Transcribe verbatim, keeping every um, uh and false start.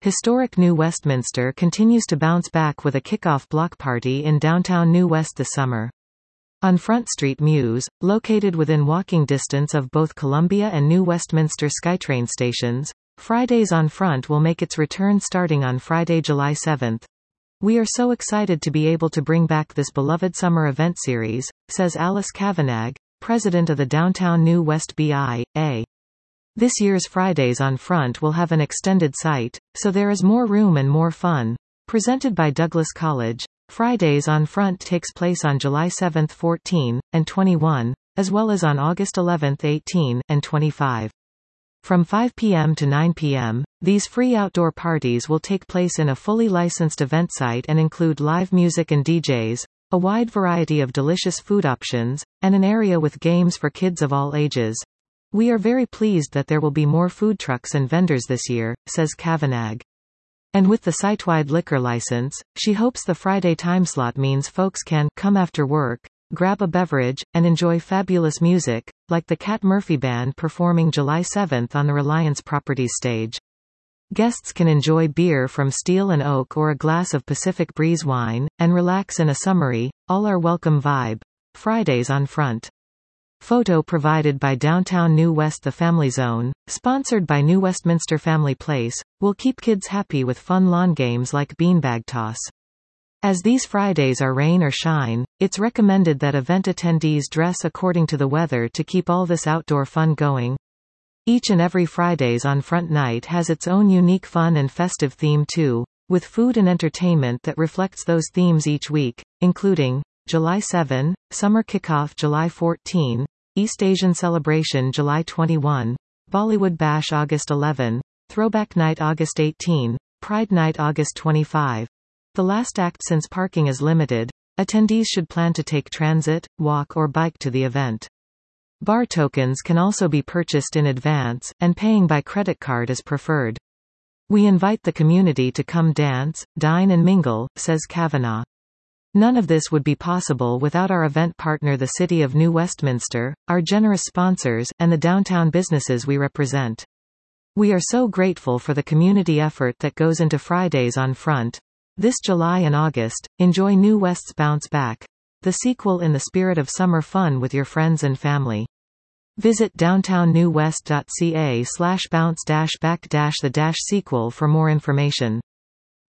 Historic New Westminster continues to bounce back with a kickoff block party in downtown New West this summer. On Front Street Mews, located within walking distance of both Columbia and New Westminster SkyTrain stations, Fridays on Front will make its return starting on Friday, July seventh. "We are so excited to be able to bring back this beloved summer event series," says Alice Kavanagh, president of the Downtown New West B I A. "This year's Fridays on Front will have an extended site, so there is more room and more fun." Presented by Douglas College, Fridays on Front takes place on July seventh, fourteen, and twenty-one, as well as on August eleventh, eighteen, and twenty-five. From five p m to nine p m, these free outdoor parties will take place in a fully licensed event site and include live music and D Js, a wide variety of delicious food options, and an area with games for kids of all ages. "We are very pleased that there will be more food trucks and vendors this year," says Kavanagh. And with the site-wide liquor license, she hopes the Friday timeslot means folks can come after work, grab a beverage, and enjoy fabulous music, like the Cat Murphy Band performing July seventh on the Reliance Properties stage. Guests can enjoy beer from Steel and Oak or a glass of Pacific Breeze wine, and relax in a summery, all-are-welcome vibe. Fridays on Front. Photo provided by Downtown New West. The Family Zone, sponsored by New Westminster Family Place, will keep kids happy with fun lawn games like beanbag toss. As these Fridays are rain or shine, it's recommended that event attendees dress according to the weather to keep all this outdoor fun going. Each and every Fridays on Front night has its own unique fun and festive theme too, with food and entertainment that reflects those themes each week, including July seventh, Summer Kickoff July fourteenth, East Asian Celebration July twenty-first, Bollywood Bash August eleventh, Throwback Night August eighteenth, Pride Night August twenty-fifth. The last act. Since parking is limited, attendees should plan to take transit, walk or bike to the event. Bar tokens can also be purchased in advance, and paying by credit card is preferred. "We invite the community to come dance, dine and mingle," says Kavanagh. "None of this would be possible without our event partner, the City of New Westminster, our generous sponsors, and the downtown businesses we represent. We are so grateful for the community effort that goes into Fridays on Front. This July and August, enjoy New West's Bounce Back, the sequel in the spirit of summer fun with your friends and family." Visit downtownnewwest dot c a slash bounce dash back dash the dash sequel for more information.